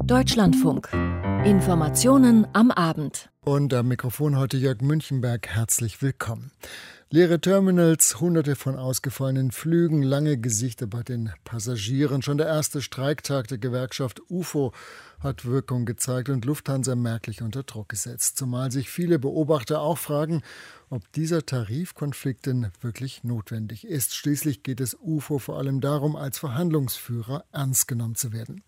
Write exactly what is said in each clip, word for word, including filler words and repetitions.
Deutschlandfunk. Informationen am Abend. Und am Mikrofon heute Jörg Münchenberg. Herzlich willkommen. Leere Terminals, hunderte von ausgefallenen Flügen, lange Gesichter bei den Passagieren. Schon der erste Streiktag der Gewerkschaft U F O hat Wirkung gezeigt und Lufthansa merklich unter Druck gesetzt. Zumal sich viele Beobachter auch fragen, ob dieser Tarifkonflikt denn wirklich notwendig ist. Schließlich geht es U F O vor allem darum, als Verhandlungsführer ernst genommen zu werden.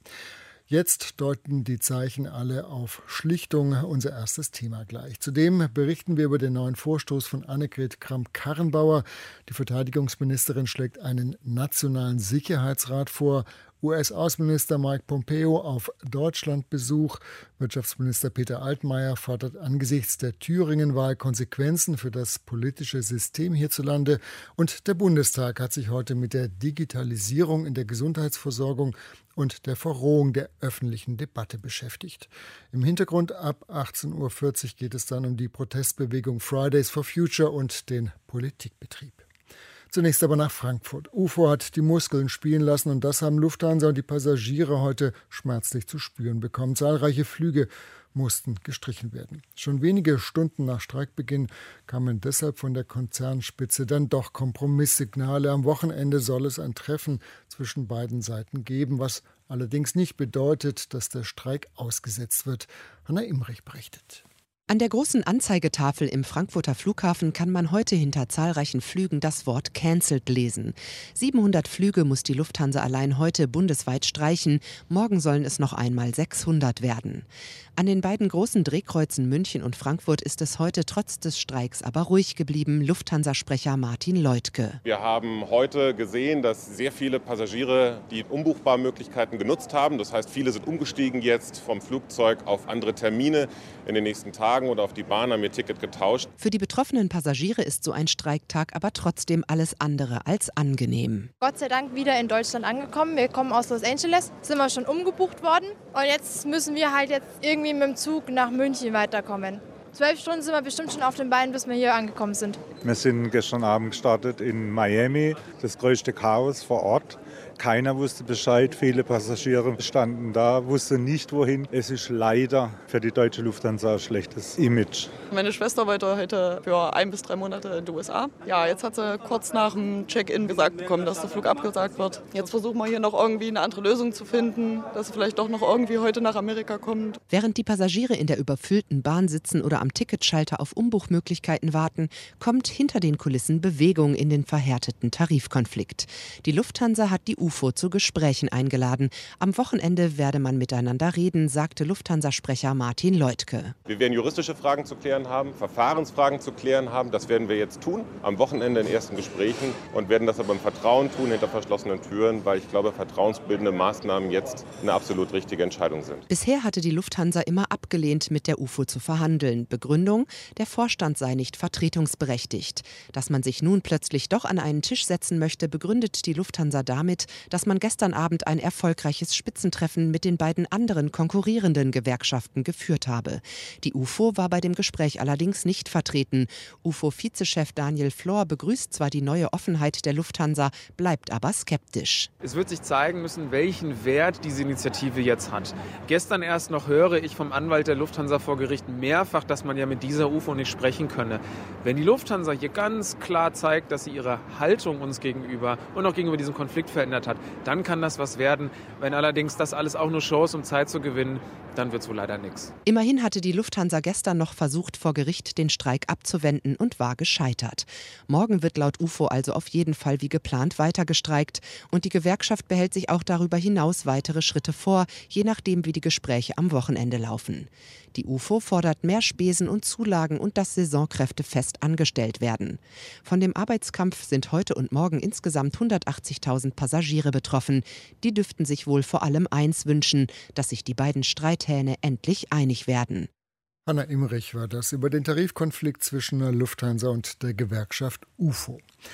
Jetzt deuten die Zeichen alle auf Schlichtung, unser erstes Thema gleich. Zudem berichten wir über den neuen Vorstoß von Annegret Kramp-Karrenbauer. Die Verteidigungsministerin schlägt einen nationalen Sicherheitsrat vor. U S-Außenminister Mike Pompeo auf Deutschlandbesuch. Wirtschaftsminister Peter Altmaier fordert angesichts der Thüringen-Wahl Konsequenzen für das politische System hierzulande. Und der Bundestag hat sich heute mit der Digitalisierung in der Gesundheitsversorgung und der Verrohung der öffentlichen Debatte beschäftigt. Im Hintergrund ab achtzehn Uhr vierzig geht es dann um die Protestbewegung Fridays for Future und den Politikbetrieb. Zunächst aber nach Frankfurt. U F O hat die Muskeln spielen lassen und das haben Lufthansa und die Passagiere heute schmerzlich zu spüren bekommen. Zahlreiche Flüge mussten gestrichen werden. Schon wenige Stunden nach Streikbeginn kamen deshalb von der Konzernspitze dann doch Kompromisssignale. Am Wochenende soll es ein Treffen zwischen beiden Seiten geben, was allerdings nicht bedeutet, dass der Streik ausgesetzt wird. Hanna Imrich berichtet. An der großen Anzeigetafel im Frankfurter Flughafen kann man heute hinter zahlreichen Flügen das Wort cancelled lesen. siebenhundert Flüge muss die Lufthansa allein heute bundesweit streichen. Morgen sollen es noch einmal sechshundert werden. An den beiden großen Drehkreuzen München und Frankfurt ist es heute trotz des Streiks aber ruhig geblieben. Lufthansa-Sprecher Martin Leutke. Wir haben heute gesehen, dass sehr viele Passagiere die Umbuchbarmöglichkeiten genutzt haben. Das heißt, viele sind umgestiegen jetzt vom Flugzeug auf andere Termine in den nächsten Tagen oder auf die Bahn, haben ihr Ticket getauscht. Für die betroffenen Passagiere ist so ein Streiktag aber trotzdem alles andere als angenehm. Gott sei Dank wieder in Deutschland angekommen. Wir kommen aus Los Angeles, sind wir schon umgebucht worden. Und jetzt müssen wir halt jetzt irgendwie mit dem Zug nach München weiterkommen. Zwölf Stunden sind wir bestimmt schon auf den Beinen, bis wir hier angekommen sind. Wir sind gestern Abend gestartet in Miami, das größte Chaos vor Ort. Keiner wusste Bescheid, viele Passagiere standen da, wussten nicht wohin. Es ist leider für die deutsche Lufthansa ein schlechtes Image. Meine Schwester wollte heute für ein bis drei Monate in die U S A. Ja, jetzt hat sie kurz nach dem Check-in gesagt bekommen, dass der Flug abgesagt wird. Jetzt versuchen wir hier noch irgendwie eine andere Lösung zu finden, dass sie vielleicht doch noch irgendwie heute nach Amerika kommt. Während die Passagiere in der überfüllten Bahn sitzen oder am Ticketschalter auf Umbuchmöglichkeiten warten, kommt hinter den Kulissen Bewegung in den verhärteten Tarifkonflikt. Die Lufthansa hat die U F O zu Gesprächen eingeladen. Am Wochenende werde man miteinander reden, sagte Lufthansa-Sprecher Martin Leutke. Wir werden juristische Fragen zu klären haben, Verfahrensfragen zu klären haben. Das werden wir jetzt tun, am Wochenende in ersten Gesprächen und werden das aber im Vertrauen tun, hinter verschlossenen Türen, weil ich glaube, vertrauensbildende Maßnahmen jetzt eine absolut richtige Entscheidung sind. Bisher hatte die Lufthansa immer abgelehnt, mit der U F O zu verhandeln. Begründung, der Vorstand sei nicht vertretungsberechtigt. Dass man sich nun plötzlich doch an einen Tisch setzen möchte, begründet die Lufthansa damit, dass man gestern Abend ein erfolgreiches Spitzentreffen mit den beiden anderen konkurrierenden Gewerkschaften geführt habe. Die U F O war bei dem Gespräch allerdings nicht vertreten. U F O-Vizechef Daniel Flor begrüßt zwar die neue Offenheit der Lufthansa, bleibt aber skeptisch. Es wird sich zeigen müssen, welchen Wert diese Initiative jetzt hat. Gestern erst noch höre ich vom Anwalt der Lufthansa vor Gericht mehrfach, dass man ja mit dieser U F O nicht sprechen könne. Wenn die Lufthansa hier ganz klar zeigt, dass sie ihre Haltung uns gegenüber und auch gegenüber diesem Konflikt verändert hat, dann kann das was werden. Wenn allerdings das alles auch nur Shows, um Zeit zu gewinnen, dann wird es wohl leider nichts. Immerhin hatte die Lufthansa gestern noch versucht, vor Gericht den Streik abzuwenden und war gescheitert. Morgen wird laut U F O also auf jeden Fall wie geplant weiter gestreikt. Und die Gewerkschaft behält sich auch darüber hinaus weitere Schritte vor, je nachdem, wie die Gespräche am Wochenende laufen. Die U F O fordert mehr Spesen und Zulagen und dass Saisonkräfte fest angestellt werden. Von dem Arbeitskampf sind heute und morgen insgesamt hundertachtzigtausend Passagiere betroffen. Die dürften sich wohl vor allem eins wünschen, dass sich die beiden Streithähne endlich einig werden. Hanna Imrich war das über den Tarifkonflikt zwischen der Lufthansa und der Gewerkschaft U F O.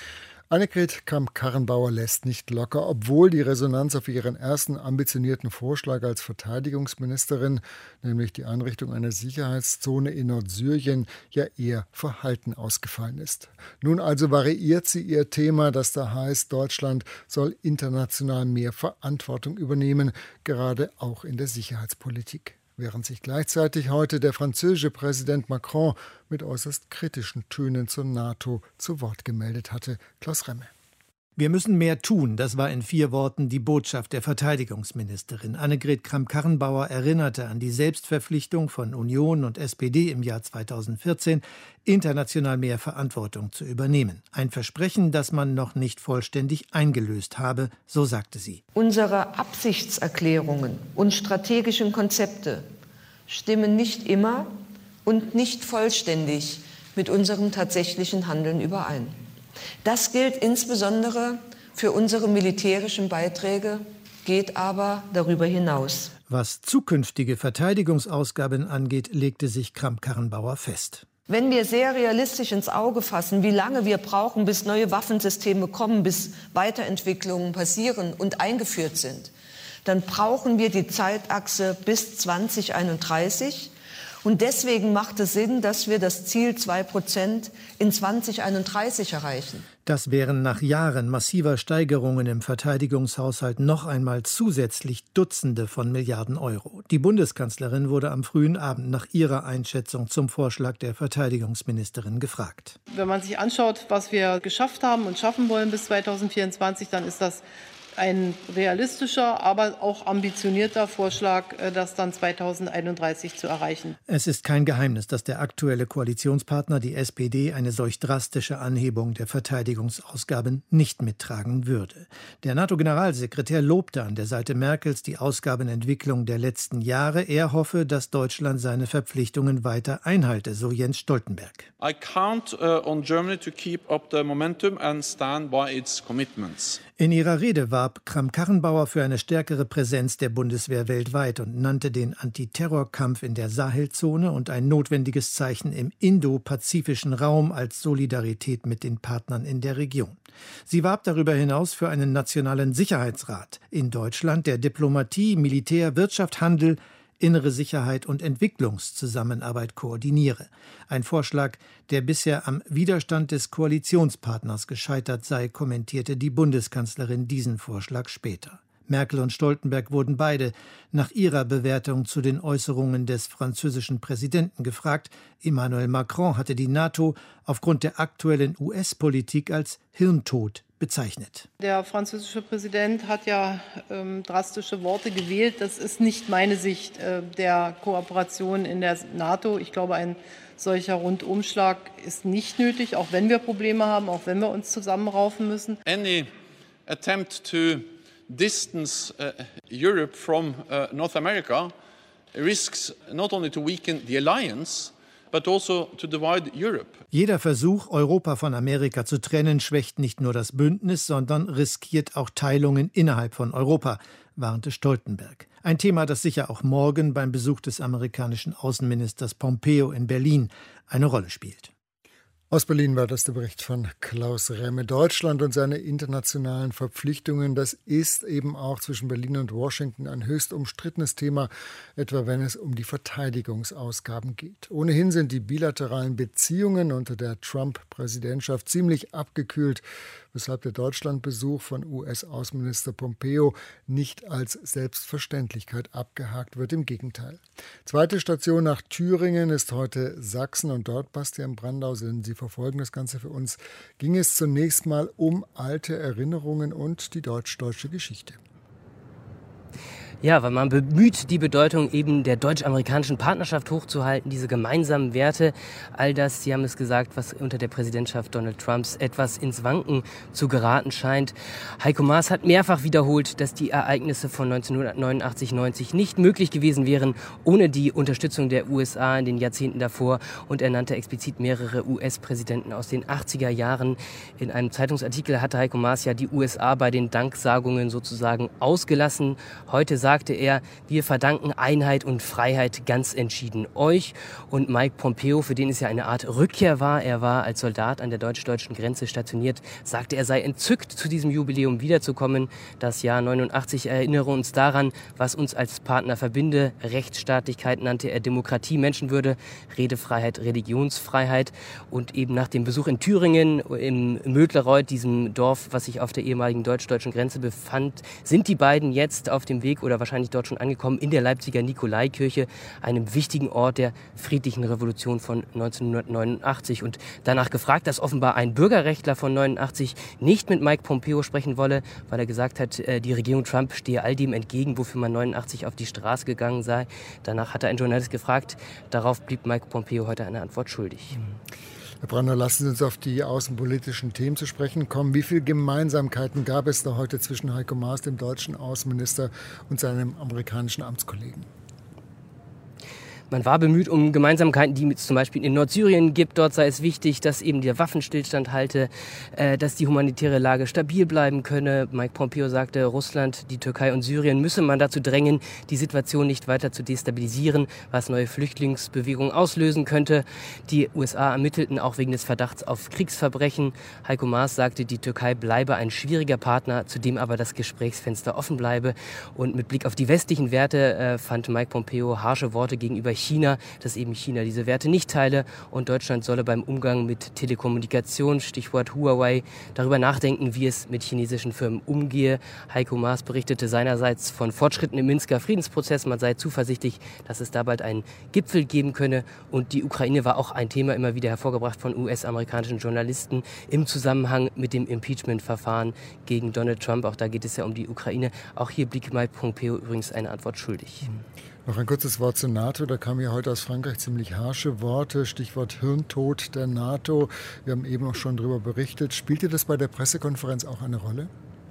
Annegret Kramp-Karrenbauer lässt nicht locker, obwohl die Resonanz auf ihren ersten ambitionierten Vorschlag als Verteidigungsministerin, nämlich die Einrichtung einer Sicherheitszone in Nordsyrien, ja eher verhalten ausgefallen ist. Nun also variiert sie ihr Thema, das da heißt, Deutschland soll international mehr Verantwortung übernehmen, gerade auch in der Sicherheitspolitik. Während sich gleichzeitig heute der französische Präsident Macron mit äußerst kritischen Tönen zur NATO zu Wort gemeldet hatte. Klaus Remme. Wir müssen mehr tun, das war in vier Worten die Botschaft der Verteidigungsministerin. Annegret Kramp-Karrenbauer erinnerte an die Selbstverpflichtung von Union und S P D im Jahr zweitausendvierzehn, international mehr Verantwortung zu übernehmen. Ein Versprechen, das man noch nicht vollständig eingelöst habe, so sagte sie. Unsere Absichtserklärungen und strategischen Konzepte stimmen nicht immer und nicht vollständig mit unserem tatsächlichen Handeln überein. Das gilt insbesondere für unsere militärischen Beiträge, geht aber darüber hinaus. Was zukünftige Verteidigungsausgaben angeht, legte sich Kramp-Karrenbauer fest. Wenn wir sehr realistisch ins Auge fassen, wie lange wir brauchen, bis neue Waffensysteme kommen, bis Weiterentwicklungen passieren und eingeführt sind, dann brauchen wir die Zeitachse bis zweitausendeinunddreißig. Und deswegen macht es Sinn, dass wir das Ziel zwei Prozent in zweitausendeinunddreißig erreichen. Das wären nach Jahren massiver Steigerungen im Verteidigungshaushalt noch einmal zusätzlich Dutzende von Milliarden Euro. Die Bundeskanzlerin wurde am frühen Abend nach ihrer Einschätzung zum Vorschlag der Verteidigungsministerin gefragt. Wenn man sich anschaut, was wir geschafft haben und schaffen wollen bis zweitausendvierundzwanzig, dann ist das ein realistischer, aber auch ambitionierter Vorschlag, das dann zweitausendeinunddreißig zu erreichen. Es ist kein Geheimnis, dass der aktuelle Koalitionspartner, die S P D, eine solch drastische Anhebung der Verteidigungsausgaben nicht mittragen würde. Der NATO-Generalsekretär lobte an der Seite Merkels die Ausgabenentwicklung der letzten Jahre. Er hoffe, dass Deutschland seine Verpflichtungen weiter einhalte, so Jens Stoltenberg. I count uh, on Germany to keep up the momentum and stand by its commitments. In ihrer Rede warb Kramp-Karrenbauer für eine stärkere Präsenz der Bundeswehr weltweit und nannte den Antiterrorkampf in der Sahelzone und ein notwendiges Zeichen im indopazifischen Raum als Solidarität mit den Partnern in der Region. Sie warb darüber hinaus für einen nationalen Sicherheitsrat in Deutschland, der Diplomatie, Militär, Wirtschaft, Handel, innere Sicherheit und Entwicklungszusammenarbeit koordiniere. Ein Vorschlag, der bisher am Widerstand des Koalitionspartners gescheitert sei, kommentierte die Bundeskanzlerin diesen Vorschlag später. Merkel und Stoltenberg wurden beide nach ihrer Bewertung zu den Äußerungen des französischen Präsidenten gefragt. Emmanuel Macron hatte die NATO aufgrund der aktuellen U S-Politik als Hirntod bezeichnet. Der französische Präsident hat ja ähm, drastische Worte gewählt. Das ist nicht meine Sicht äh, der Kooperation in der NATO. Ich glaube, ein solcher Rundumschlag ist nicht nötig, auch wenn wir Probleme haben, auch wenn wir uns zusammenraufen müssen. Any attempt to distance uh, Europe from uh, North America risks not only to weaken the alliance, but also to divide Europe. Jeder Versuch, Europa von Amerika zu trennen, schwächt nicht nur das Bündnis, sondern riskiert auch Teilungen innerhalb von Europa, warnte Stoltenberg. Ein Thema, das sicher auch morgen beim Besuch des amerikanischen Außenministers Pompeo in Berlin eine Rolle spielt. Aus Berlin war das der Bericht von Klaus Remme. Deutschland und seine internationalen Verpflichtungen, das ist eben auch zwischen Berlin und Washington ein höchst umstrittenes Thema, etwa wenn es um die Verteidigungsausgaben geht. Ohnehin sind die bilateralen Beziehungen unter der Trump-Präsidentschaft ziemlich abgekühlt, weshalb der Deutschlandbesuch von U S-Außenminister Pompeo nicht als Selbstverständlichkeit abgehakt wird, im Gegenteil. Zweite Station nach Thüringen ist heute Sachsen und dort, Bastian Brandau, sind Sie verfolgen das Ganze für uns, ging es zunächst mal um alte Erinnerungen und die deutsch-deutsche Geschichte. Ja, weil man bemüht, die Bedeutung eben der deutsch-amerikanischen Partnerschaft hochzuhalten, diese gemeinsamen Werte, all das, Sie haben es gesagt, was unter der Präsidentschaft Donald Trumps etwas ins Wanken zu geraten scheint. Heiko Maas hat mehrfach wiederholt, dass die Ereignisse von neunzehnhundertneunundachtzig neunzig nicht möglich gewesen wären ohne die Unterstützung der U S A in den Jahrzehnten davor. Und er nannte explizit mehrere U S-Präsidenten aus den achtziger Jahren. In einem Zeitungsartikel hatte Heiko Maas ja die U S A bei den Danksagungen sozusagen ausgelassen. Heute sagt sagte er, wir verdanken Einheit und Freiheit ganz entschieden euch. Und Mike Pompeo, für den es ja eine Art Rückkehr war, er war als Soldat an der deutsch-deutschen Grenze stationiert, sagte, er sei entzückt, zu diesem Jubiläum wiederzukommen. Das Jahr neunundachtzig erinnere uns daran, was uns als Partner verbinde. Rechtsstaatlichkeit nannte er Demokratie, Menschenwürde, Redefreiheit, Religionsfreiheit. Und eben nach dem Besuch in Thüringen, im Mödlereuth, diesem Dorf, was sich auf der ehemaligen deutsch-deutschen Grenze befand, sind die beiden jetzt auf dem Weg oder wahrscheinlich dort schon angekommen in der Leipziger Nikolaikirche, einem wichtigen Ort der friedlichen Revolution von neunzehnhundertneunundachtzig. Und danach gefragt, dass offenbar ein Bürgerrechtler von neunundachtzig nicht mit Mike Pompeo sprechen wolle, weil er gesagt hat, die Regierung Trump stehe all dem entgegen, wofür man neunundachtzig auf die Straße gegangen sei. Danach hat er einen Journalist gefragt. Darauf blieb Mike Pompeo heute eine Antwort schuldig. Herr Brandner, lassen Sie uns auf die außenpolitischen Themen zu sprechen kommen. Wie viele Gemeinsamkeiten gab es da heute zwischen Heiko Maas, dem deutschen Außenminister, und seinem amerikanischen Amtskollegen? Man war bemüht um Gemeinsamkeiten, die es zum Beispiel in Nordsyrien gibt. Dort sei es wichtig, dass eben der Waffenstillstand halte, äh, dass die humanitäre Lage stabil bleiben könne. Mike Pompeo sagte, Russland, die Türkei und Syrien müsse man dazu drängen, die Situation nicht weiter zu destabilisieren, was neue Flüchtlingsbewegungen auslösen könnte. Die U S A ermittelten auch wegen des Verdachts auf Kriegsverbrechen. Heiko Maas sagte, die Türkei bleibe ein schwieriger Partner, zudem aber das Gesprächsfenster offen bleibe. Und mit Blick auf die westlichen Werte äh, fand Mike Pompeo harsche Worte gegenüber China, dass eben China diese Werte nicht teile und Deutschland solle beim Umgang mit Telekommunikation, Stichwort Huawei, darüber nachdenken, wie es mit chinesischen Firmen umgehe. Heiko Maas berichtete seinerseits von Fortschritten im Minsker Friedensprozess. Man sei zuversichtlich, dass es da bald einen Gipfel geben könne. Und die Ukraine war auch ein Thema immer wieder hervorgebracht von U S-amerikanischen Journalisten im Zusammenhang mit dem Impeachment-Verfahren gegen Donald Trump. Auch da geht es ja um die Ukraine. Auch hier blieb Mike Pompeo übrigens eine Antwort schuldig. Noch ein kurzes Wort zur NATO. Da kamen ja heute aus Frankreich ziemlich harsche Worte. Stichwort Hirntod der NATO. Wir haben eben auch schon darüber berichtet. Spielte das bei der Pressekonferenz auch eine Rolle?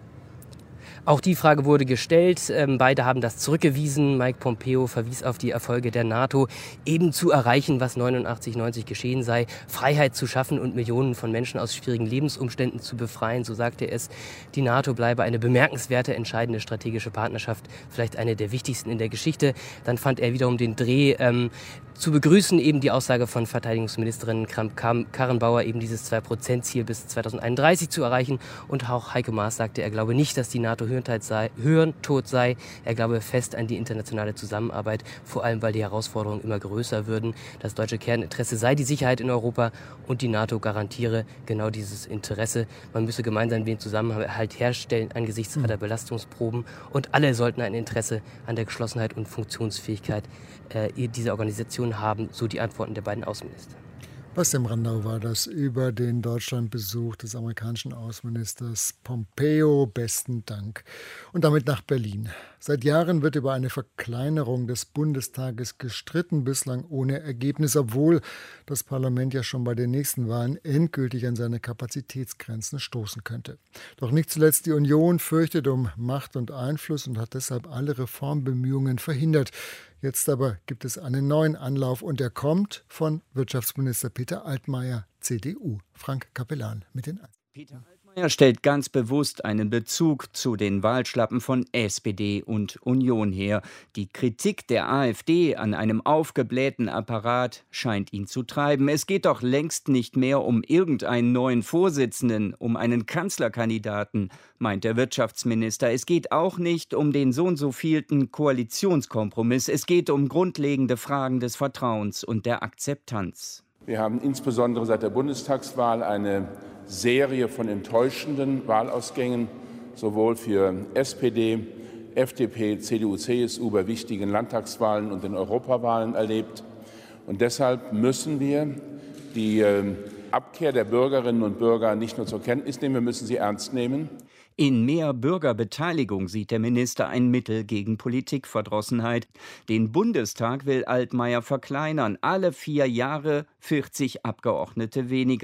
Auch die Frage wurde gestellt. Beide haben das zurückgewiesen. Mike Pompeo verwies auf die Erfolge der NATO, eben zu erreichen, was neunundachtzig, neunzig geschehen sei, Freiheit zu schaffen und Millionen von Menschen aus schwierigen Lebensumständen zu befreien. So sagte er es. Die NATO bleibe eine bemerkenswerte, entscheidende strategische Partnerschaft, vielleicht eine der wichtigsten in der Geschichte. Dann fand er wiederum den Dreh, ähm, zu begrüßen eben die Aussage von Verteidigungsministerin Kramp-Karrenbauer, eben dieses zwei Prozent Ziel bis zweitausendeinunddreißig zu erreichen. Und auch Heiko Maas sagte, er glaube nicht, dass die NATO hirntot sei, hirntot sei. Er glaube fest an die internationale Zusammenarbeit, vor allem weil die Herausforderungen immer größer würden. Das deutsche Kerninteresse sei die Sicherheit in Europa und die NATO garantiere genau dieses Interesse. Man müsse gemeinsam den Zusammenhalt herstellen angesichts aller Belastungsproben und alle sollten ein Interesse an der Geschlossenheit und Funktionsfähigkeit äh, dieser Organisation haben, so die Antworten der beiden Außenminister. Bastian Brandau war das über den Deutschlandbesuch des amerikanischen Außenministers Pompeo. Besten Dank. Und damit nach Berlin. Seit Jahren wird über eine Verkleinerung des Bundestages gestritten, bislang ohne Ergebnis, obwohl das Parlament ja schon bei den nächsten Wahlen endgültig an seine Kapazitätsgrenzen stoßen könnte. Doch nicht zuletzt die Union fürchtet um Macht und Einfluss und hat deshalb alle Reformbemühungen verhindert. Jetzt aber gibt es einen neuen Anlauf und der kommt von Wirtschaftsminister Peter Altmaier, C D U. Frank Capellan mit den Einzelheiten. Er stellt ganz bewusst einen Bezug zu den Wahlschlappen von S P D und Union her. Die Kritik der AfD an einem aufgeblähten Apparat scheint ihn zu treiben. Es geht doch längst nicht mehr um irgendeinen neuen Vorsitzenden, um einen Kanzlerkandidaten, meint der Wirtschaftsminister. Es geht auch nicht um den so und so vielten Koalitionskompromiss. Es geht um grundlegende Fragen des Vertrauens und der Akzeptanz. Wir haben insbesondere seit der Bundestagswahl eine Serie von enttäuschenden Wahlausgängen, sowohl für S P D, F D P, C D U, C S U bei wichtigen Landtagswahlen und den Europawahlen erlebt. Und deshalb müssen wir die Abkehr der Bürgerinnen und Bürger nicht nur zur Kenntnis nehmen, wir müssen sie ernst nehmen. In mehr Bürgerbeteiligung sieht der Minister ein Mittel gegen Politikverdrossenheit. Den Bundestag will Altmaier verkleinern. Alle vier Jahre vierzig Abgeordnete weniger.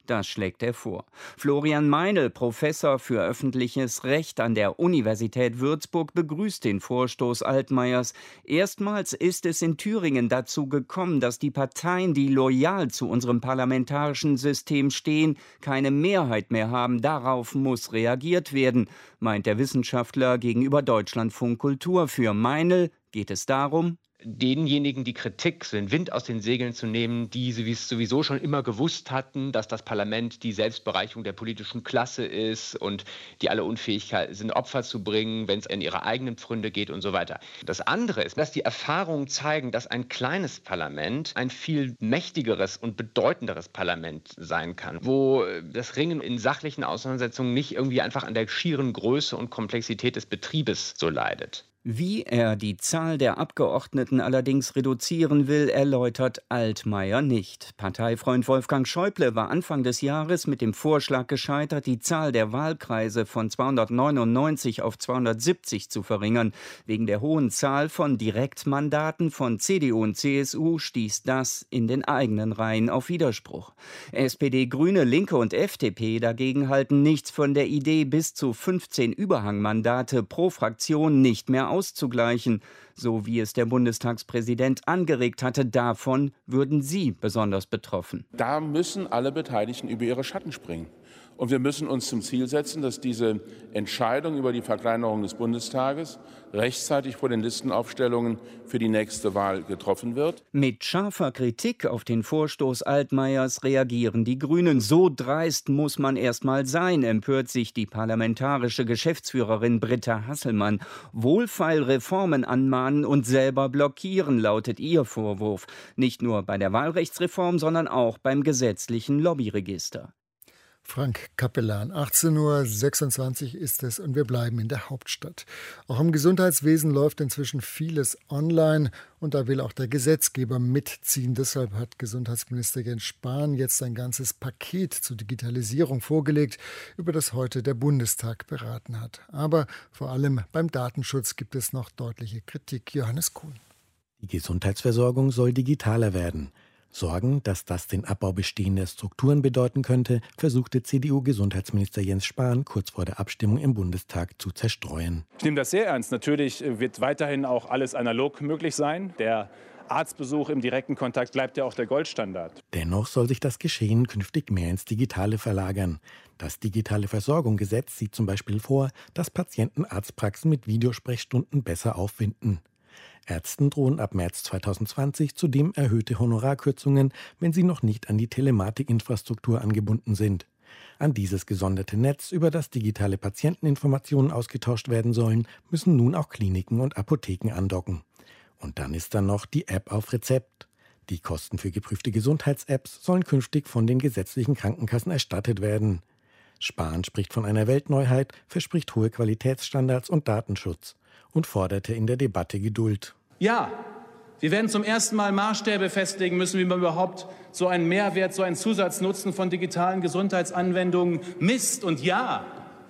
Das schlägt er vor. Florian Meinl, Professor für öffentliches Recht an der Universität Würzburg, begrüßt den Vorstoß Altmaiers. Erstmals ist es in Thüringen dazu gekommen, dass die Parteien, die loyal zu unserem parlamentarischen System stehen, keine Mehrheit mehr haben. Darauf muss reagiert werden, meint der Wissenschaftler gegenüber Deutschlandfunk Kultur. Für Meinl geht es darum, denjenigen, die Kritik, den Wind aus den Segeln zu nehmen, die sowieso schon immer gewusst hatten, dass das Parlament die Selbstbereicherung der politischen Klasse ist und die alle Unfähigkeit sind, Opfer zu bringen, wenn es in ihre eigenen Pfründe geht und so weiter. Das andere ist, dass die Erfahrungen zeigen, dass ein kleines Parlament ein viel mächtigeres und bedeutenderes Parlament sein kann, wo das Ringen in sachlichen Auseinandersetzungen nicht irgendwie einfach an der schieren Größe und Komplexität des Betriebes so leidet. Wie er die Zahl der Abgeordneten allerdings reduzieren will, erläutert Altmaier nicht. Parteifreund Wolfgang Schäuble war Anfang des Jahres mit dem Vorschlag gescheitert, die Zahl der Wahlkreise von zweihundertneunundneunzig auf zweihundertsiebzig zu verringern. Wegen der hohen Zahl von Direktmandaten von C D U und C S U stieß das in den eigenen Reihen auf Widerspruch. S P D, Grüne, Linke und F D P dagegen halten nichts von der Idee, bis zu fünfzehn Überhangmandate pro Fraktion nicht mehr auszugleichen, so wie es der Bundestagspräsident angeregt hatte. Davon würden Sie besonders betroffen. Da müssen alle Beteiligten über ihre Schatten springen. Und wir müssen uns zum Ziel setzen, dass diese Entscheidung über die Verkleinerung des Bundestages rechtzeitig vor den Listenaufstellungen für die nächste Wahl getroffen wird. Mit scharfer Kritik auf den Vorstoß Altmaiers reagieren die Grünen. So dreist muss man erst mal sein, empört sich die parlamentarische Geschäftsführerin Britta Hasselmann. Wohlfeil Reformen anmahnen und selber blockieren, lautet ihr Vorwurf. Nicht nur bei der Wahlrechtsreform, sondern auch beim gesetzlichen Lobbyregister. Frank Capellan, achtzehn Uhr sechsundzwanzig ist es und wir bleiben in der Hauptstadt. Auch im Gesundheitswesen läuft inzwischen vieles online und da will auch der Gesetzgeber mitziehen. Deshalb hat Gesundheitsminister Jens Spahn jetzt ein ganzes Paket zur Digitalisierung vorgelegt, über das heute der Bundestag beraten hat. Aber vor allem beim Datenschutz gibt es noch deutliche Kritik. Johannes Kuhn. Die Gesundheitsversorgung soll digitaler werden. Sorgen, dass das den Abbau bestehender Strukturen bedeuten könnte, versuchte C D U-Gesundheitsminister Jens Spahn kurz vor der Abstimmung im Bundestag zu zerstreuen. Ich nehme das sehr ernst. Natürlich wird weiterhin auch alles analog möglich sein. Der Arztbesuch im direkten Kontakt bleibt ja auch der Goldstandard. Dennoch soll sich das Geschehen künftig mehr ins Digitale verlagern. Das Digitale Versorgungsgesetz sieht zum Beispiel vor, dass Patienten Arztpraxen mit Videosprechstunden besser auffinden. Ärzten drohen ab März zweitausendzwanzig zudem erhöhte Honorarkürzungen, wenn sie noch nicht an die Telematikinfrastruktur angebunden sind. An dieses gesonderte Netz, über das digitale Patienteninformationen ausgetauscht werden sollen, müssen nun auch Kliniken und Apotheken andocken. Und dann ist da noch die App auf Rezept. Die Kosten für geprüfte Gesundheits-Apps sollen künftig von den gesetzlichen Krankenkassen erstattet werden. Spahn spricht von einer Weltneuheit, verspricht hohe Qualitätsstandards und Datenschutz und forderte in der Debatte Geduld. Ja, wir werden zum ersten Mal Maßstäbe festlegen müssen, wie man überhaupt so einen Mehrwert, so einen Zusatznutzen von digitalen Gesundheitsanwendungen misst. Und ja,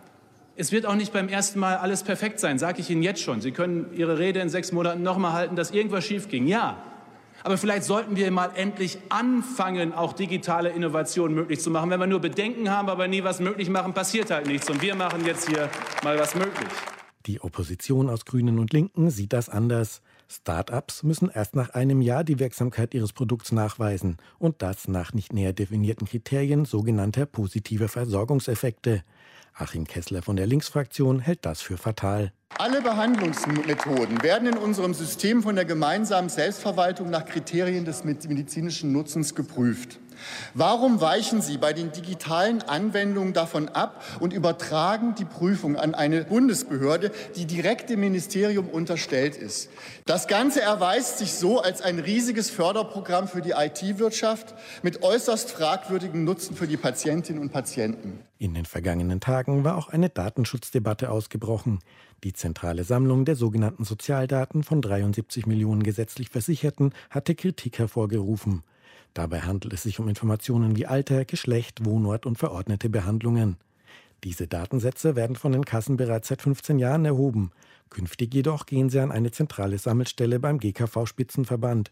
es wird auch nicht beim ersten Mal alles perfekt sein, sage ich Ihnen jetzt schon. Sie können Ihre Rede in sechs Monaten noch mal halten, dass irgendwas schief ging. Ja, aber vielleicht sollten wir mal endlich anfangen, auch digitale Innovationen möglich zu machen. Wenn wir nur Bedenken haben, aber nie was möglich machen, passiert halt nichts. Und wir machen jetzt hier mal was möglich. Die Opposition aus Grünen und Linken sieht das anders. Start-ups müssen erst nach einem Jahr die Wirksamkeit ihres Produkts nachweisen und das nach nicht näher definierten Kriterien sogenannter positiver Versorgungseffekte. Achim Kessler von der Linksfraktion hält das für fatal. Alle Behandlungsmethoden werden in unserem System von der gemeinsamen Selbstverwaltung nach Kriterien des medizinischen Nutzens geprüft. Warum weichen Sie bei den digitalen Anwendungen davon ab und übertragen die Prüfung an eine Bundesbehörde, die direkt dem Ministerium unterstellt ist? Das Ganze erweist sich so als ein riesiges Förderprogramm für die I T-Wirtschaft mit äußerst fragwürdigem Nutzen für die Patientinnen und Patienten. In den vergangenen Tagen war auch eine Datenschutzdebatte ausgebrochen. Die zentrale Sammlung der sogenannten Sozialdaten von dreiundsiebzig Millionen gesetzlich Versicherten hatte Kritik hervorgerufen. Dabei handelt es sich um Informationen wie Alter, Geschlecht, Wohnort und verordnete Behandlungen. Diese Datensätze werden von den Kassen bereits seit fünfzehn Jahren erhoben. Künftig jedoch gehen sie an eine zentrale Sammelstelle beim G K V-Spitzenverband.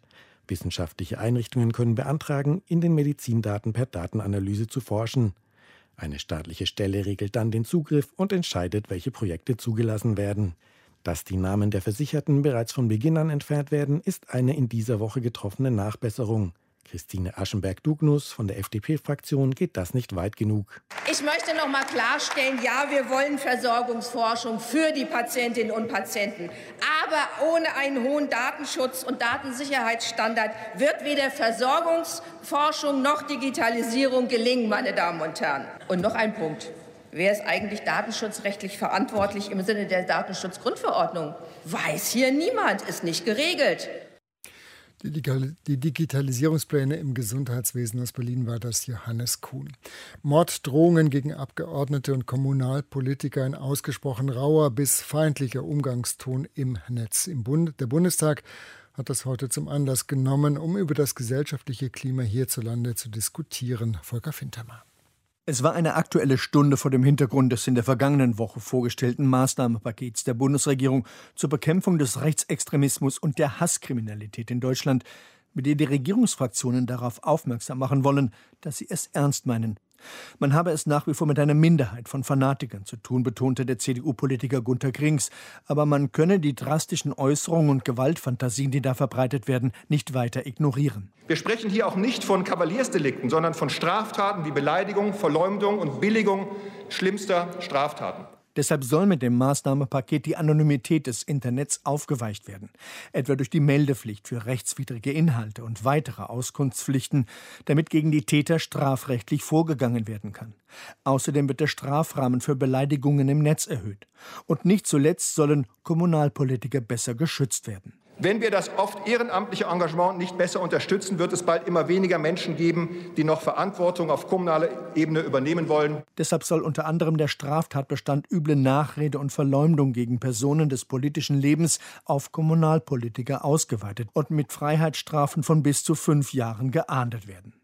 Wissenschaftliche Einrichtungen können beantragen, in den Medizindaten per Datenanalyse zu forschen. Eine staatliche Stelle regelt dann den Zugriff und entscheidet, welche Projekte zugelassen werden. Dass die Namen der Versicherten bereits von Beginn an entfernt werden, ist eine in dieser Woche getroffene Nachbesserung. Christine Aschenberg-Dugnus von der F D P-Fraktion geht das nicht weit genug. Ich möchte noch mal klarstellen, ja, wir wollen Versorgungsforschung für die Patientinnen und Patienten. Aber ohne einen hohen Datenschutz- und Datensicherheitsstandard wird weder Versorgungsforschung noch Digitalisierung gelingen, meine Damen und Herren. Und noch ein Punkt. Wer ist eigentlich datenschutzrechtlich verantwortlich im Sinne der Datenschutzgrundverordnung? Weiß hier niemand, ist nicht geregelt. Die Digitalisierungspläne im Gesundheitswesen aus Berlin war das Johannes Kuhn. Morddrohungen gegen Abgeordnete und Kommunalpolitiker, ein ausgesprochen rauer bis feindlicher Umgangston im Netz. Im Bund, der Bundestag hat das heute zum Anlass genommen, um über das gesellschaftliche Klima hierzulande zu diskutieren. Volker Fintermer. Es war eine aktuelle Stunde vor dem Hintergrund des in der vergangenen Woche vorgestellten Maßnahmenpakets der Bundesregierung zur Bekämpfung des Rechtsextremismus und der Hasskriminalität in Deutschland, mit der die Regierungsfraktionen darauf aufmerksam machen wollen, dass sie es ernst meinen. Man habe es nach wie vor mit einer Minderheit von Fanatikern zu tun, betonte der C D U-Politiker Gunter Grings. Aber man könne die drastischen Äußerungen und Gewaltfantasien, die da verbreitet werden, nicht weiter ignorieren. Wir sprechen hier auch nicht von Kavaliersdelikten, sondern von Straftaten wie Beleidigung, Verleumdung und Billigung schlimmster Straftaten. Deshalb soll mit dem Maßnahmenpaket die Anonymität des Internets aufgeweicht werden. Etwa durch die Meldepflicht für rechtswidrige Inhalte und weitere Auskunftspflichten, damit gegen die Täter strafrechtlich vorgegangen werden kann. Außerdem wird der Strafrahmen für Beleidigungen im Netz erhöht. Und nicht zuletzt sollen Kommunalpolitiker besser geschützt werden. Wenn wir das oft ehrenamtliche Engagement nicht besser unterstützen, wird es bald immer weniger Menschen geben, die noch Verantwortung auf kommunaler Ebene übernehmen wollen. Deshalb soll unter anderem der Straftatbestand üble Nachrede und Verleumdung gegen Personen des politischen Lebens auf Kommunalpolitiker ausgeweitet und mit Freiheitsstrafen von bis zu fünf Jahren geahndet werden.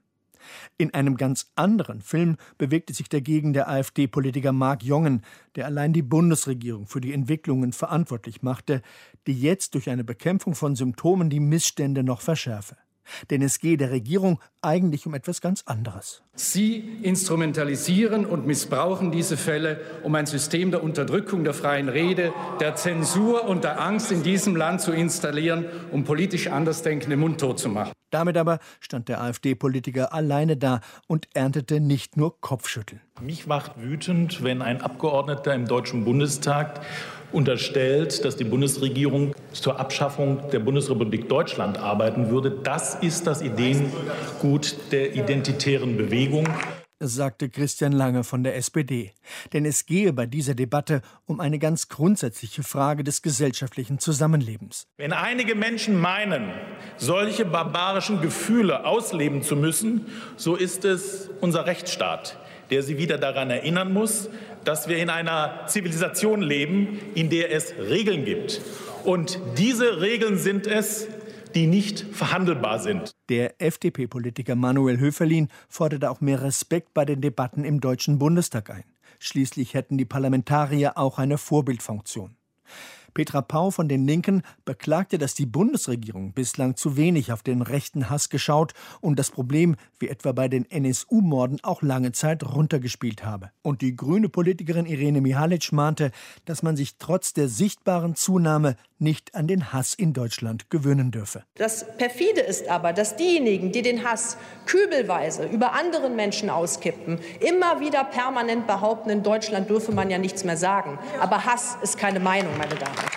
In einem ganz anderen Film bewegte sich dagegen der AfD-Politiker Marc Jongen, der allein die Bundesregierung für die Entwicklungen verantwortlich machte, die jetzt durch eine Bekämpfung von Symptomen die Missstände noch verschärfe. Denn es gehe der Regierung eigentlich um etwas ganz anderes. Sie instrumentalisieren und missbrauchen diese Fälle, um ein System der Unterdrückung der freien Rede, der Zensur und der Angst in diesem Land zu installieren, um politisch Andersdenkende mundtot zu machen. Damit aber stand der AfD-Politiker alleine da und erntete nicht nur Kopfschütteln. Mich macht wütend, wenn ein Abgeordneter im Deutschen Bundestag unterstellt, dass die Bundesregierung zur Abschaffung der Bundesrepublik Deutschland arbeiten würde. Das ist das Ideengut der identitären Bewegung, sagte Christian Lange von der S P D. Denn es gehe bei dieser Debatte um eine ganz grundsätzliche Frage des gesellschaftlichen Zusammenlebens. Wenn einige Menschen meinen, solche barbarischen Gefühle ausleben zu müssen, so ist es unser Rechtsstaat, der sie wieder daran erinnern muss, dass wir in einer Zivilisation leben, in der es Regeln gibt. Und diese Regeln sind es, die nicht verhandelbar sind. Der F D P-Politiker Manuel Höferlin forderte auch mehr Respekt bei den Debatten im Deutschen Bundestag ein. Schließlich hätten die Parlamentarier auch eine Vorbildfunktion. Petra Pau von den Linken beklagte, dass die Bundesregierung bislang zu wenig auf den rechten Hass geschaut und das Problem, wie etwa bei den N S U-Morden, auch lange Zeit runtergespielt habe. Und die grüne Politikerin Irene Mihalic mahnte, dass man sich trotz der sichtbaren Zunahme nicht an den Hass in Deutschland gewöhnen dürfe. Das Perfide ist aber, dass diejenigen, die den Hass kübelweise über anderen Menschen auskippen, immer wieder permanent behaupten, in Deutschland dürfe man ja nichts mehr sagen. Aber Hass ist keine Meinung, meine Damen und Herren.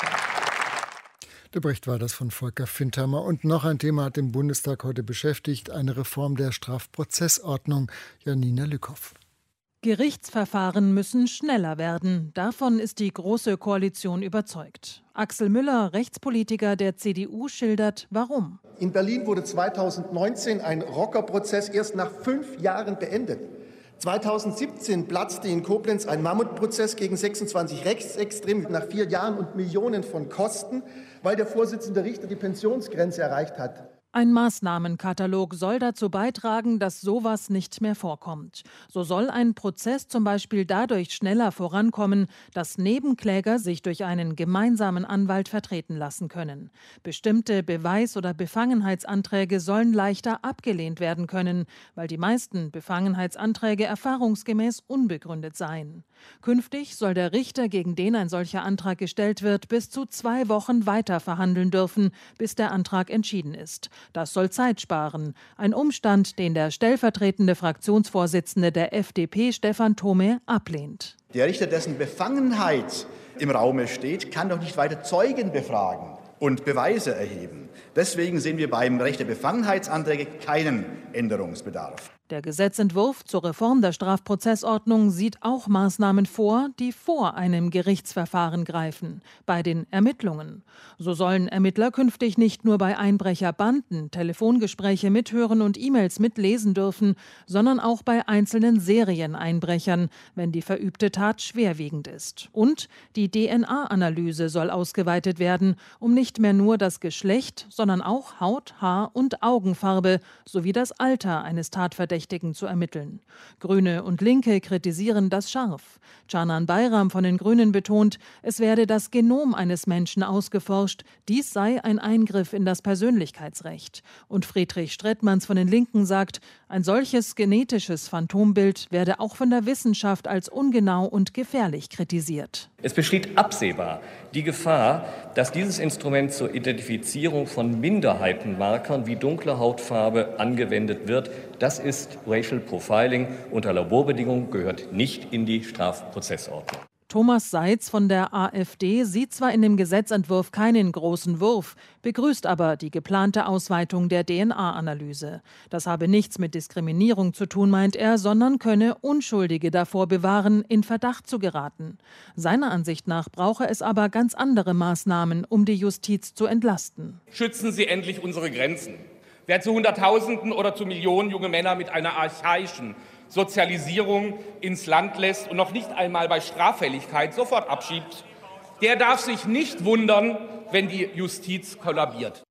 Der Bericht war das von Volker Fintermer. Und noch ein Thema hat den Bundestag heute beschäftigt, eine Reform der Strafprozessordnung. Janina Lückhoff. Gerichtsverfahren müssen schneller werden. Davon ist die Große Koalition überzeugt. Axel Müller, Rechtspolitiker der C D U, schildert, warum. In Berlin wurde zweitausendneunzehn ein Rockerprozess erst nach fünf Jahren beendet. zweitausendsiebzehn platzte in Koblenz ein Mammutprozess gegen sechsundzwanzig Rechtsextreme nach vier Jahren und Millionen von Kosten, weil der Vorsitzende Richter die Pensionsgrenze erreicht hat. Ein Maßnahmenkatalog soll dazu beitragen, dass sowas nicht mehr vorkommt. So soll ein Prozess zum Beispiel dadurch schneller vorankommen, dass Nebenkläger sich durch einen gemeinsamen Anwalt vertreten lassen können. Bestimmte Beweis- oder Befangenheitsanträge sollen leichter abgelehnt werden können, weil die meisten Befangenheitsanträge erfahrungsgemäß unbegründet seien. Künftig soll der Richter, gegen den ein solcher Antrag gestellt wird, bis zu zwei Wochen weiter verhandeln dürfen, bis der Antrag entschieden ist. Das soll Zeit sparen. Ein Umstand, den der stellvertretende Fraktionsvorsitzende der F D P, Stefan Thome, ablehnt. Der Richter, dessen Befangenheit im Raume steht, kann doch nicht weiter Zeugen befragen und Beweise erheben. Deswegen sehen wir beim Recht der Befangenheitsanträge keinen Änderungsbedarf. Der Gesetzentwurf zur Reform der Strafprozessordnung sieht auch Maßnahmen vor, die vor einem Gerichtsverfahren greifen, bei den Ermittlungen. So sollen Ermittler künftig nicht nur bei Einbrecherbanden Telefongespräche mithören und E-Mails mitlesen dürfen, sondern auch bei einzelnen Serieneinbrechern, wenn die verübte Tat schwerwiegend ist. Und die D N A-Analyse soll ausgeweitet werden, um nicht mehr nur das Geschlecht, sondern auch Haut, Haar und Augenfarbe sowie das Alter eines Tatverdächtigen zu ermitteln. Grüne und Linke kritisieren das scharf. Canan Bayram von den Grünen betont, es werde das Genom eines Menschen ausgeforscht. Dies sei ein Eingriff in das Persönlichkeitsrecht. Und Friedrich Strettmanns von den Linken sagt, ein solches genetisches Phantombild werde auch von der Wissenschaft als ungenau und gefährlich kritisiert. Es besteht absehbar die Gefahr, dass dieses Instrument zur Identifizierung von Minderheitenmarkern wie dunkle Hautfarbe angewendet wird. Das ist Racial Profiling unter Laborbedingungen, gehört nicht in die Strafprozessordnung. Thomas Seitz von der AfD sieht zwar in dem Gesetzentwurf keinen großen Wurf, begrüßt aber die geplante Ausweitung der D N A-Analyse. Das habe nichts mit Diskriminierung zu tun, meint er, sondern könne Unschuldige davor bewahren, in Verdacht zu geraten. Seiner Ansicht nach brauche es aber ganz andere Maßnahmen, um die Justiz zu entlasten. Schützen Sie endlich unsere Grenzen. Wer zu Hunderttausenden oder zu Millionen junge Männer mit einer archaischen Sozialisierung ins Land lässt und noch nicht einmal bei Straffälligkeit sofort abschiebt, der darf sich nicht wundern, wenn die Justiz kollabiert.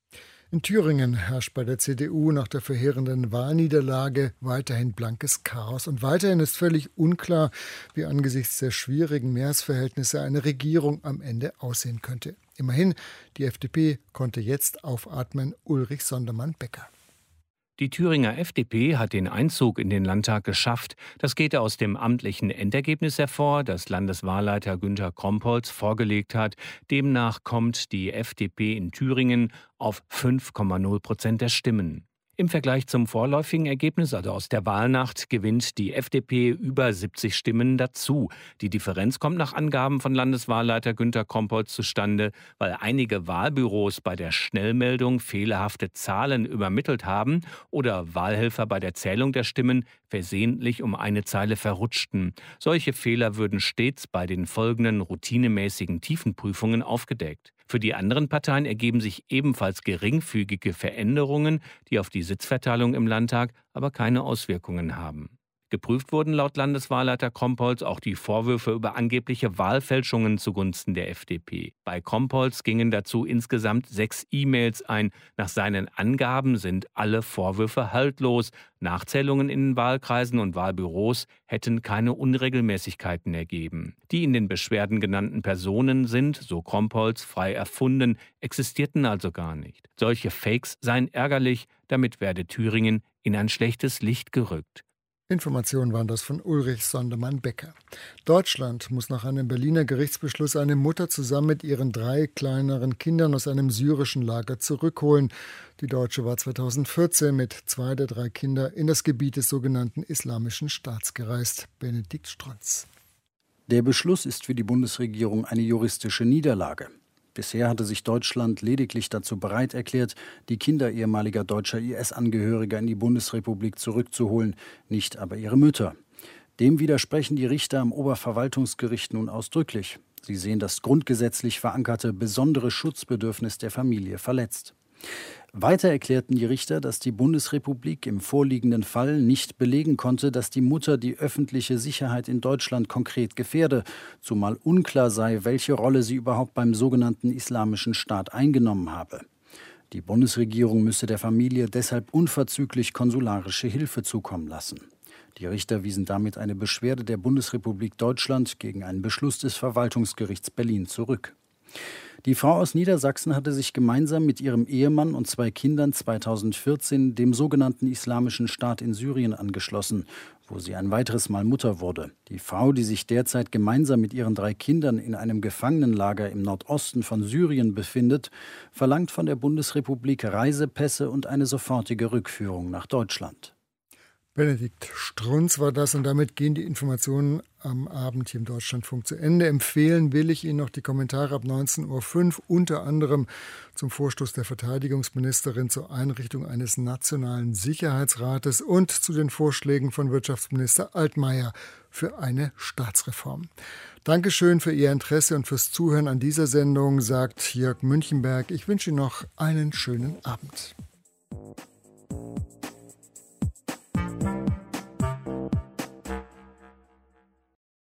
In Thüringen herrscht bei der C D U nach der verheerenden Wahlniederlage weiterhin blankes Chaos. Und weiterhin ist völlig unklar, wie angesichts der schwierigen Mehrheitsverhältnisse eine Regierung am Ende aussehen könnte. Immerhin, die F D P konnte jetzt aufatmen. Ulrich Sondermann-Becker. Die Thüringer F D P hat den Einzug in den Landtag geschafft. Das geht aus dem amtlichen Endergebnis hervor, das Landeswahlleiter Günter Krompholz vorgelegt hat. Demnach kommt die F D P in Thüringen auf fünf Komma null Prozent der Stimmen. Im Vergleich zum vorläufigen Ergebnis, also aus der Wahlnacht, gewinnt die F D P über siebzig Stimmen dazu. Die Differenz kommt nach Angaben von Landeswahlleiter Günter Krompholz zustande, weil einige Wahlbüros bei der Schnellmeldung fehlerhafte Zahlen übermittelt haben oder Wahlhelfer bei der Zählung der Stimmen versehentlich um eine Zeile verrutschten. Solche Fehler würden stets bei den folgenden routinemäßigen Tiefenprüfungen aufgedeckt. Für die anderen Parteien ergeben sich ebenfalls geringfügige Veränderungen, die auf die Sitzverteilung im Landtag aber keine Auswirkungen haben. Geprüft wurden laut Landeswahlleiter Krompholz auch die Vorwürfe über angebliche Wahlfälschungen zugunsten der F D P. Bei Krompholz gingen dazu insgesamt sechs E-Mails ein. Nach seinen Angaben sind alle Vorwürfe haltlos. Nachzählungen in den Wahlkreisen und Wahlbüros hätten keine Unregelmäßigkeiten ergeben. Die in den Beschwerden genannten Personen sind, so Krompholz, frei erfunden, existierten also gar nicht. Solche Fakes seien ärgerlich, damit werde Thüringen in ein schlechtes Licht gerückt. Informationen waren das von Ulrich Sondermann-Becker. Deutschland muss nach einem Berliner Gerichtsbeschluss eine Mutter zusammen mit ihren drei kleineren Kindern aus einem syrischen Lager zurückholen. Die Deutsche war zweitausendvierzehn mit zwei der drei Kinder in das Gebiet des sogenannten Islamischen Staats gereist. Benedikt Strunz. Der Beschluss ist für die Bundesregierung eine juristische Niederlage. Bisher hatte sich Deutschland lediglich dazu bereit erklärt, die Kinder ehemaliger deutscher I S-Angehöriger in die Bundesrepublik zurückzuholen, nicht aber ihre Mütter. Dem widersprechen die Richter am Oberverwaltungsgericht nun ausdrücklich. Sie sehen das grundgesetzlich verankerte besondere Schutzbedürfnis der Familie verletzt. Weiter erklärten die Richter, dass die Bundesrepublik im vorliegenden Fall nicht belegen konnte, dass die Mutter die öffentliche Sicherheit in Deutschland konkret gefährde, zumal unklar sei, welche Rolle sie überhaupt beim sogenannten Islamischen Staat eingenommen habe. Die Bundesregierung müsse der Familie deshalb unverzüglich konsularische Hilfe zukommen lassen. Die Richter wiesen damit eine Beschwerde der Bundesrepublik Deutschland gegen einen Beschluss des Verwaltungsgerichts Berlin zurück. Die Frau aus Niedersachsen hatte sich gemeinsam mit ihrem Ehemann und zwei Kindern zweitausendvierzehn dem sogenannten Islamischen Staat in Syrien angeschlossen, wo sie ein weiteres Mal Mutter wurde. Die Frau, die sich derzeit gemeinsam mit ihren drei Kindern in einem Gefangenenlager im Nordosten von Syrien befindet, verlangt von der Bundesrepublik Reisepässe und eine sofortige Rückführung nach Deutschland. Benedikt Strunz war das und damit gehen die Informationen am Abend hier im Deutschlandfunk zu Ende. Empfehlen will ich Ihnen noch die Kommentare ab neunzehn Uhr fünf, unter anderem zum Vorstoß der Verteidigungsministerin zur Einrichtung eines nationalen Sicherheitsrates und zu den Vorschlägen von Wirtschaftsminister Altmaier für eine Staatsreform. Dankeschön für Ihr Interesse und fürs Zuhören an dieser Sendung, sagt Jörg Münchenberg. Ich wünsche Ihnen noch einen schönen Abend.